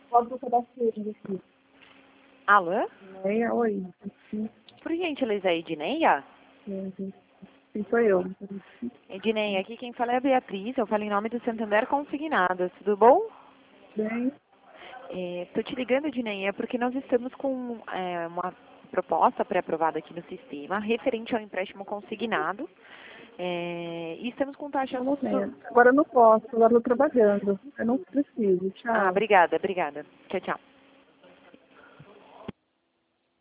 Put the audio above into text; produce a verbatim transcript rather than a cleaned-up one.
Pode cadastrar aqui. Alô? Edneia, oi. Sim, Por gentileza, Edneia? sim, sim, sou eu. Edneia, aqui quem fala é a Beatriz, eu falo em nome do Santander Consignados, tudo bom? Bem, Estou te ligando, Edneia, porque nós estamos com é, uma proposta pré-aprovada aqui no sistema, referente ao empréstimo consignado, é, e estamos com taxas... vamos ver. Agora eu não posso, agora eu estou trabalhando. Eu não preciso. Ah, Tchau. obrigada, obrigada. Tchau, tchau.